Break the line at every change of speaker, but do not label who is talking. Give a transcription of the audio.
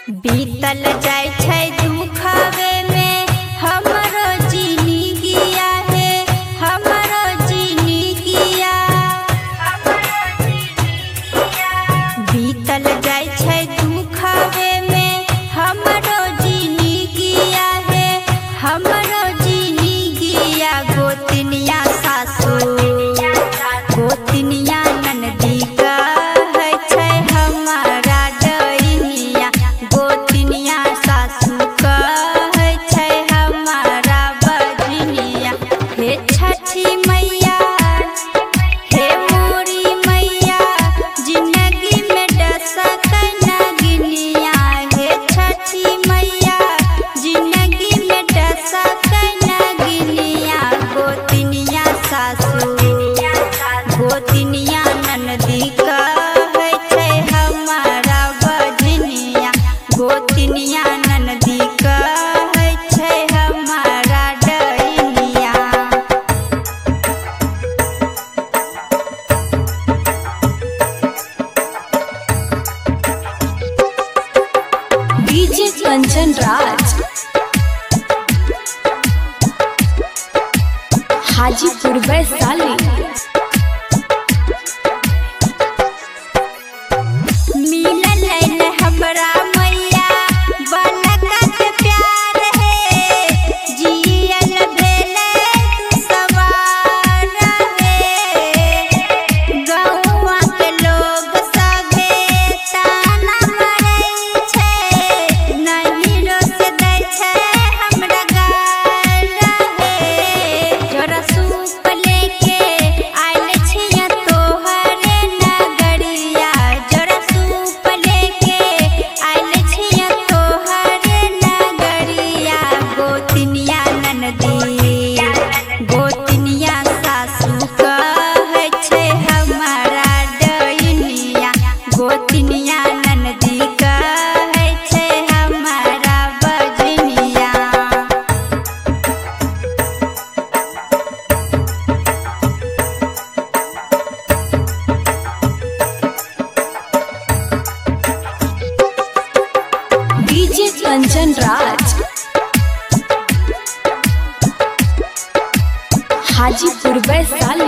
बीतल जाय छै दुखवे में हमरो जिंदगिया है, हमरो जिंदगिया। बीतल जाय छै दुखवे में हमरो जिंदगिया है, हमरो जिंदगिया। गोतनिया सासु गोतनिया ननदी कहै छै हमारा डैनिया, गोतनिया सासु कहै छै हमारा बजनिया। हे छठी मैया हे मोरी मैया, जिंदगी में डसकै नगनिया। हे छठी मैया जिंदगी में डसकै नगनिया। गोतनिया सासु गोतनिया ननदी कहै छै हमारा बजनिया, गोतनिया ननदी कहै छै हमारा डैनिया।
डीजे कंचन राज हाजीपुर वैशाली।
मिलल है हमरा मैया बनका के प्यार है, जियल भेले तू सवार है। गौवा के लोग सभे ताना मारै छै, नहिरो से दै छै हमरा गार है। जोरा सूप लेके आइल छियै तोहरे नगरिया, जोरा सूप लेके आइल छियै तोहरे नगरिया। गोतनिया ननदी गोतनिया सासु कहै छै हमारा डैनिया, गोतनिया ननदी कहै छै हमारा बजनिया।
डीजे कंचन राज हाजीपुर वैशाली।